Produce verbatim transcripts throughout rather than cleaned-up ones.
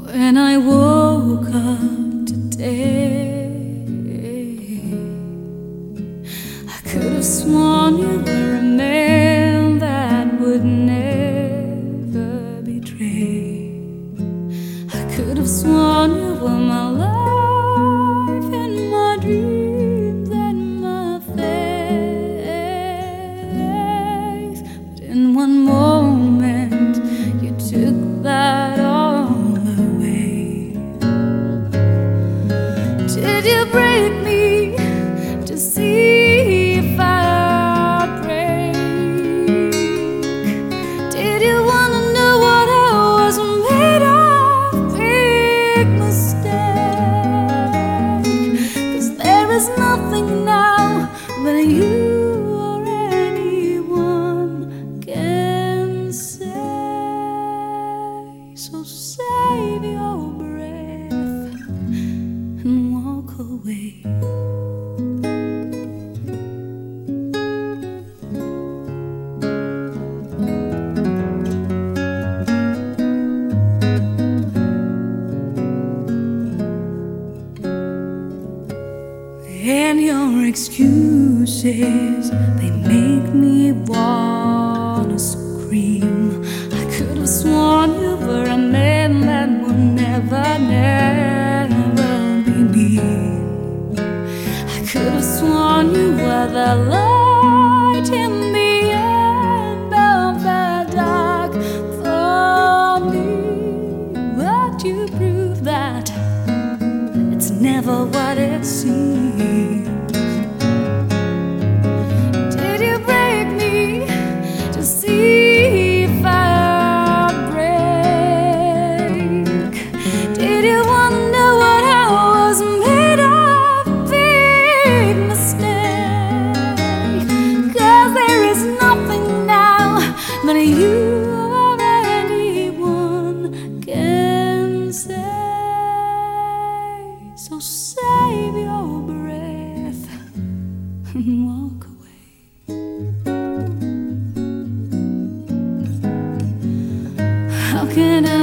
When I woke up today, I could have sworn you were a man that would never betray. I could have sworn you were my life and my dreams and my faith. But in one moment, you took that all away. Did you break me to see if I'd break? Did you wanna know what I was made of? Big mistake. 'Cause there is nothing now that you or anyone can say. So save your breath and walk away. And your excuses, they make me wanna scream. I could have sworn you were a man that would never, never be mean. I could have sworn you were the light in the end of the dark for me. But you proved that it's never what it seems. Did you break me to see if I'd break? Did you want to know what I was made of? Big mistake. 'Cause there is nothing now that you or anyone can say. So save your breath and walk away. How can I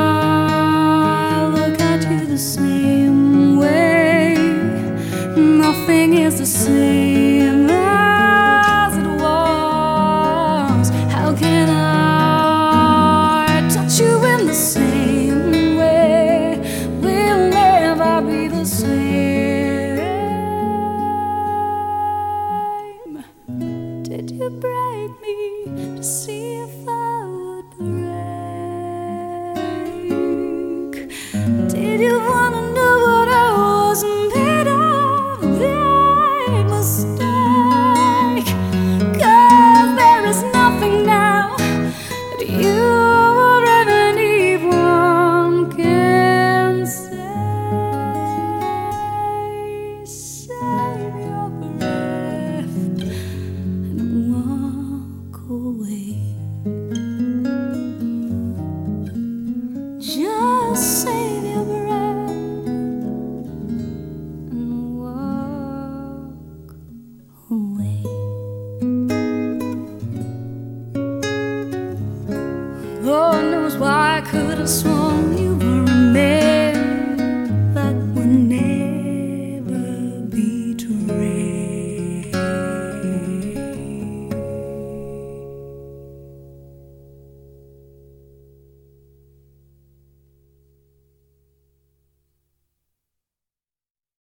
look at you the same way? Nothing is the same as it was. How can I touch you in the same way? We'll never be the same. Did you break me to see if I would break? Did you wanna know what I was made of? Big mistake. 'Cause there is nothing now that you or anyone can say. Save your breath and walk away. Just